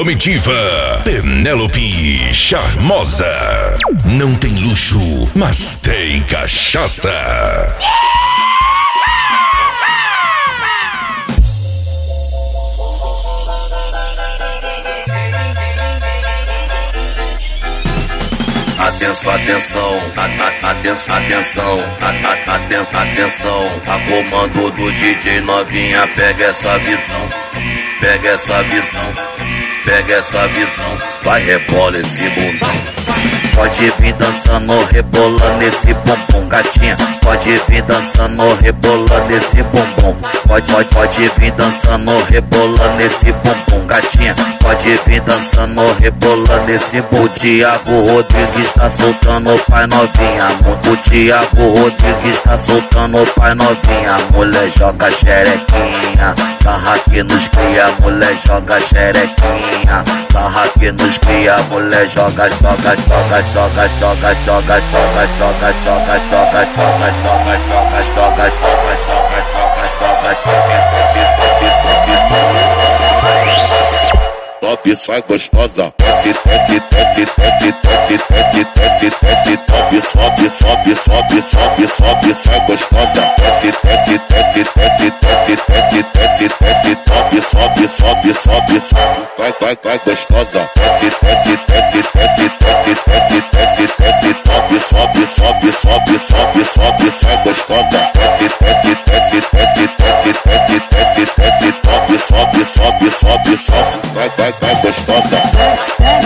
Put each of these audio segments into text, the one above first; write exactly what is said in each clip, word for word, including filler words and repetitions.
Comitiva Penélope Charmosa. Não tem luxo, mas tem cachaça. Atenção, atenção, a, a, atenção, atenção, a, a, atenção, atenção. A comando do D J novinha, pega essa visão, pega essa visão, pega essa visão. Vai, rebola esse bundão. Pode vir dançando, rebolando esse bumbum, gatinha. Pode vir dançando, rebolando esse bumbum. Pode, pode, pode vir dançando, rebolando esse bumbum, gatinha. Pode vir dançando, rebolando esse bumbum. O Thiago Rodrigues tá soltando o pai novinha. O Thiago Rodrigues tá soltando o pai novinha. Mulher joga xerequinha, sarra que nos cria. Mulher joga xerequinha, sarra que nos cria. Mulher joga, joga, joga, joga, joga, joga, joga, joga, joga, joga, joga, joga, joga, joga, joga, joga, top, sai gostosa, desce, desce, desce, desce, desce, desce, desce, desce, top, sobe, sobe, sobe, sobe, sobe, sai gostosa, desce, desce, desce, desce, desce, desce, desce, desce, top, sobe, sobe, sobe, sobe, vai, vai, vai gostosa, desce, desce, desce, desce, desce, desce, desce, desce, top, sobe, sobe, sobe, sobe, sobe, sai gostosa, desce, desce, desce, desce, desce, desce, desce, desce, top, sobe, sobe, sobe, sobe, vai, vai, vai gostosa.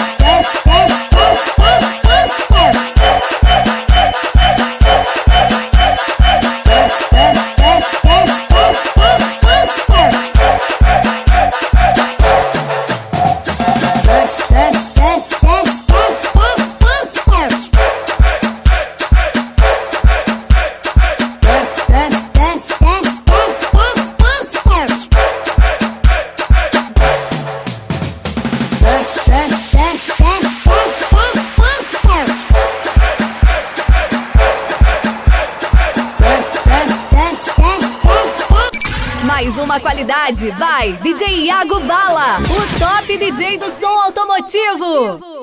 Mais uma qualidade, vai, D J Iago Bala, o top D J do som automotivo.